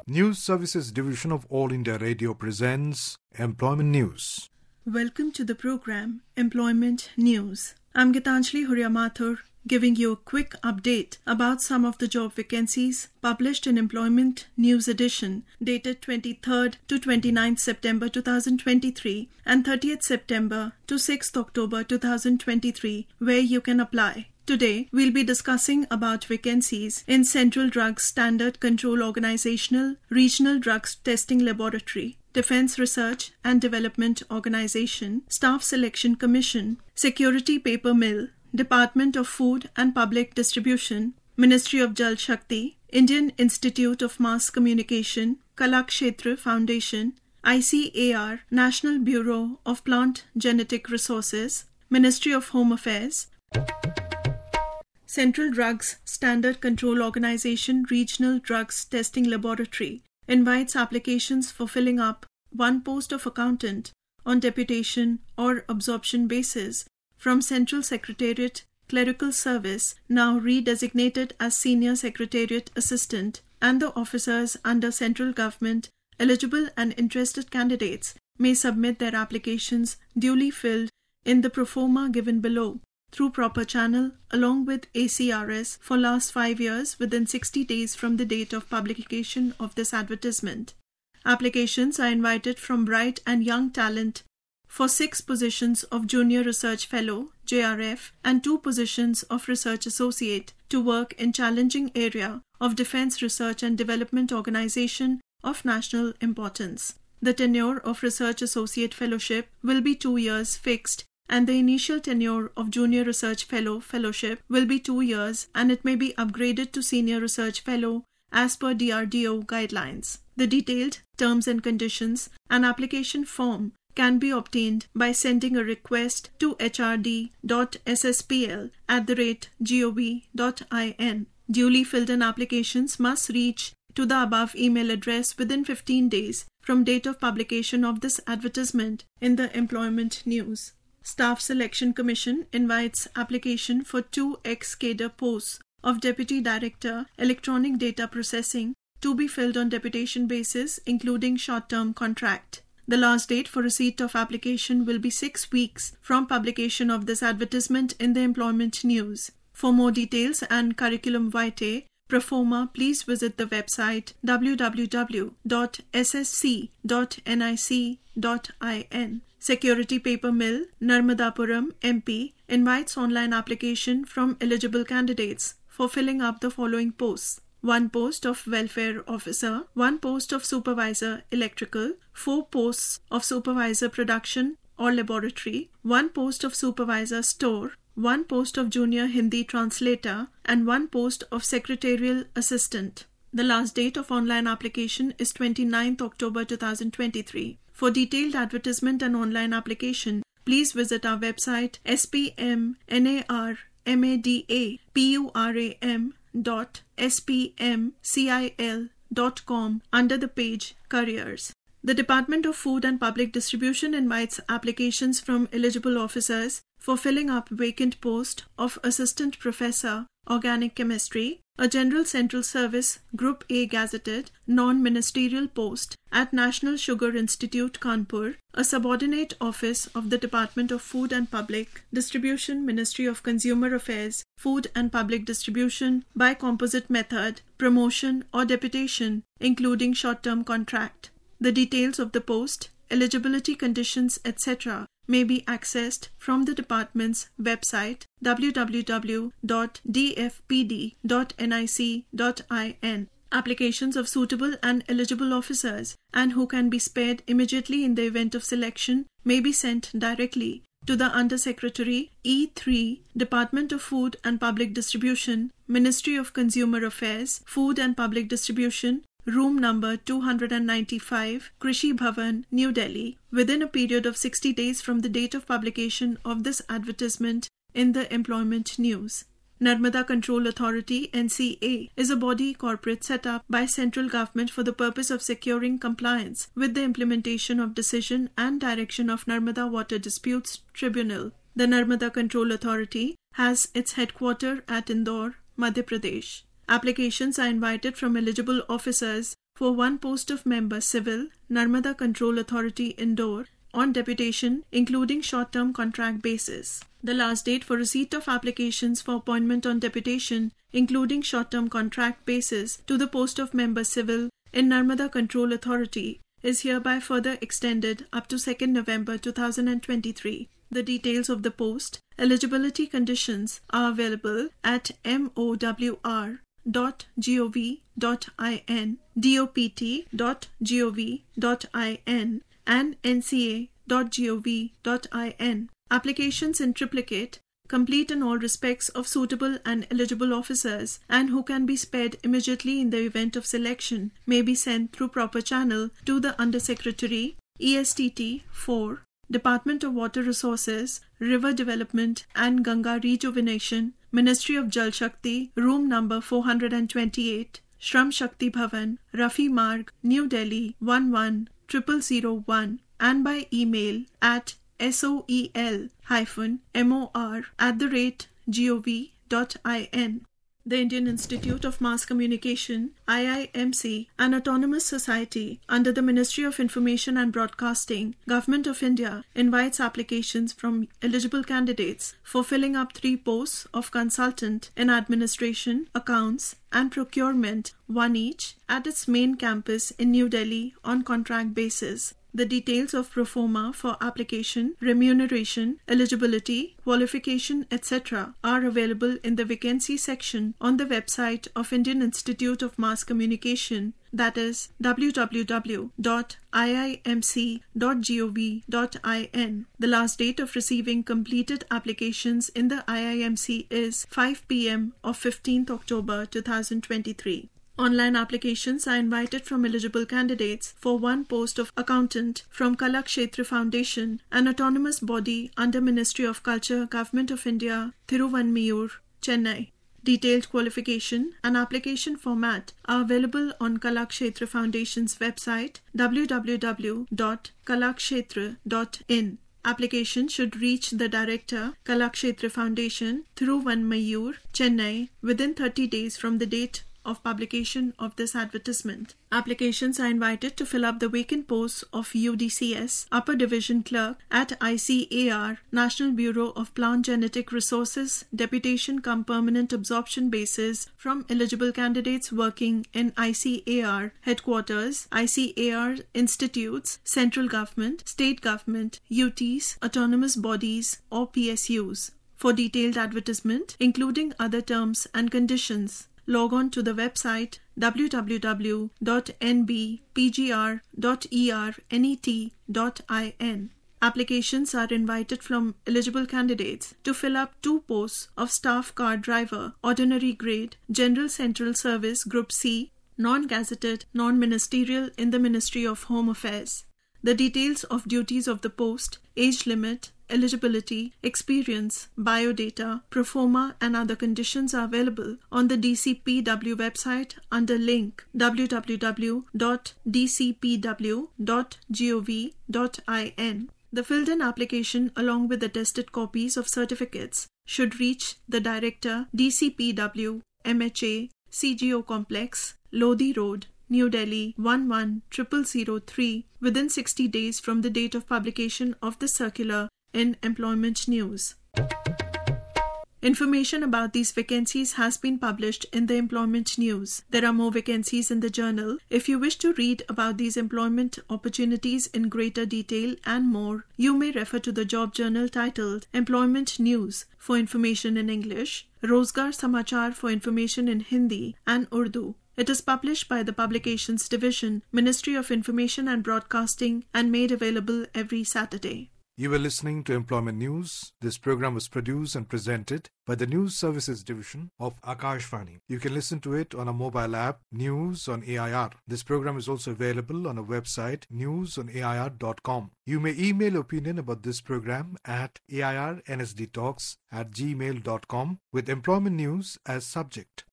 News Services Division of All India Radio presents Employment News. Welcome to the program Employment News. I'm Gitanjali Huria Mathur, giving you a quick update about some of the job vacancies published in Employment News edition dated 23rd to 29th September 2023 and 30th September to 6th October 2023, where you can apply. Today, we'll be discussing about vacancies in Central Drugs Standard Control Organizational Regional Drugs Testing Laboratory, Defense Research and Development Organization, Staff Selection Commission, Security Paper Mill, Department of Food and Public Distribution, Ministry of Jal Shakti, Indian Institute of Mass Communication, Kalakshetra Foundation, ICAR, National Bureau of Plant Genetic Resources, Ministry of Home Affairs, Central Drugs Standard Control Organization Regional Drugs Testing Laboratory invites applications for filling up one post of accountant on deputation or absorption basis from Central Secretariat Clerical Service, now redesignated as Senior Secretariat Assistant, and the officers under central government. Eligible and interested candidates may submit their applications duly filled in the proforma given below through proper channel along with ACRS for last 5 years within 60 days from the date of publication of this advertisement. Applications are invited from bright and young talent for 6 positions of Junior Research Fellow JRF and 2 positions of Research Associate to work in challenging area of Defense Research and Development Organization of national importance. The tenure of Research Associate Fellowship will be 2 years fixed, and the initial tenure of Junior Research Fellow Fellowship will be 2 years, and it may be upgraded to Senior Research Fellow as per DRDO guidelines. The detailed terms and conditions and application form can be obtained by sending a request to hrd.sspl@gov.in. Duly filled in applications must reach to the above email address within 15 days from date of publication of this advertisement in the Employment News. Staff Selection Commission invites application for 2 ex-cadre posts of Deputy Director Electronic Data Processing to be filled on deputation basis, including short-term contract. The last date for receipt of application will be 6 weeks from publication of this advertisement in the Employment News. For more details and curriculum vitae, proforma, please visit the website www.ssc.nic.in. Security Paper Mill, Narmadapuram, MP, invites online application from eligible candidates for filling up the following posts: 1 post of Welfare Officer, 1 post of Supervisor Electrical, 4 posts of Supervisor Production or Laboratory, 1 post of Supervisor Store, 1 post of Junior Hindi Translator, and 1 post of Secretarial Assistant. The last date of online application is 29th October 2023. For detailed advertisement and online application, please visit our website spmnarmadapuram.spmcil.com under the page Careers. The Department of Food and Public Distribution invites applications from eligible officers for filling up vacant post of Assistant Professor Organic Chemistry, a General Central Service Group A gazetted non-ministerial post at National Sugar Institute, Kanpur, a subordinate office of the Department of Food and Public Distribution, Ministry of Consumer Affairs, Food and Public Distribution by composite method, promotion or deputation, including short-term contract. The details of the post, eligibility conditions, etc. may be accessed from the department's website www.dfpd.nic.in. Applications of suitable and eligible officers and who can be spared immediately in the event of selection may be sent directly to the Undersecretary E3, Department of Food and Public Distribution, Ministry of Consumer Affairs, Food and Public Distribution, room number 295, Krishi Bhavan, New Delhi, within a period of 60 days from the date of publication of this advertisement in the Employment News. Narmada Control Authority (NCA) is a body corporate set up by central government for the purpose of securing compliance with the implementation of decision and direction of Narmada Water Disputes Tribunal. The Narmada Control Authority has its headquarters at Indore, Madhya Pradesh. Applications are invited from eligible officers for one post of member civil, Narmada Control Authority Indore, on deputation, including short-term contract basis. The last date for receipt of applications for appointment on deputation, including short-term contract basis, to the post of member civil in Narmada Control Authority is hereby further extended up to 2nd November 2023. The details of the post, eligibility conditions are available at mowr.gov.in, dop.gov.in, and nca.gov.in. Applications in triplicate, complete in all respects of suitable and eligible officers, and who can be spared immediately in the event of selection, may be sent through proper channel to the Under Secretary, ESTT 4, Department of Water Resources, River Development and Ganga Rejuvenation, Ministry of Jal Shakti, room number 428, Shram Shakti Bhavan, Rafi Marg, New Delhi 110001, and by email at soel-mor@gov.in. The Indian Institute of Mass Communication, IIMC, an autonomous society under the Ministry of Information and Broadcasting, Government of India, invites applications from eligible candidates for filling up 3 posts of consultant in administration, accounts, and procurement, one each, at its main campus in New Delhi on contract basis. The details of pro forma for application, remuneration, eligibility, qualification, etc. are available in the vacancy section on the website of Indian Institute of Mass Communication, that is www.iimc.gov.in. The last date of receiving completed applications in the IIMC is 5 p.m. of 15th October 2023. Online applications are invited from eligible candidates for one post of accountant from Kalakshetra Foundation, an autonomous body under Ministry of Culture, Government of India, Thiruvanmiyur, Chennai. Detailed qualification and application format are available on Kalakshetra Foundation's website www.kalakshetra.in. Application should reach the Director, Kalakshetra Foundation, Thiruvanmiyur, Chennai, within 30 days from the date of publication of this advertisement. Applications are invited to fill up the vacant posts of UDCS, Upper Division Clerk at ICAR, National Bureau of Plant Genetic Resources, deputation cum permanent absorption basis from eligible candidates working in ICAR headquarters, ICAR institutes, central government, state government, UTs, autonomous bodies, or PSUs. For detailed advertisement, including other terms and conditions, log on to the website www.nbpgr.ernet.in. Applications are invited from eligible candidates to fill up 2 posts of staff car driver, ordinary grade, General Central Service Group C, non-gazetted, non-ministerial in the Ministry of Home Affairs. The details of duties of the post, age limit, eligibility, experience, biodata, pro forma and other conditions are available on the DCPW website under link www.dcpw.gov.in. The filled-in application along with the tested copies of certificates should reach the Director, DCPW, MHA, CGO Complex, Lodi Road, New Delhi 110003 within 60 days from the date of publication of the circular in Employment News. Information about these vacancies has been published in the Employment News. There are more vacancies in the journal. If you wish to read about these employment opportunities in greater detail and more, you may refer to the job journal titled Employment News for information in English, Rozgar Samachar for information in Hindi and Urdu. It is published by the Publications Division, Ministry of Information and Broadcasting, and made available every Saturday. You were listening to Employment News. This program was produced and presented by the News Services Division of Akashvani. You can listen to it on a mobile app, News on AIR. This program is also available on our website, newsonair.com. You may email your opinion about this program at airnsdtalks@gmail.com with Employment News as subject.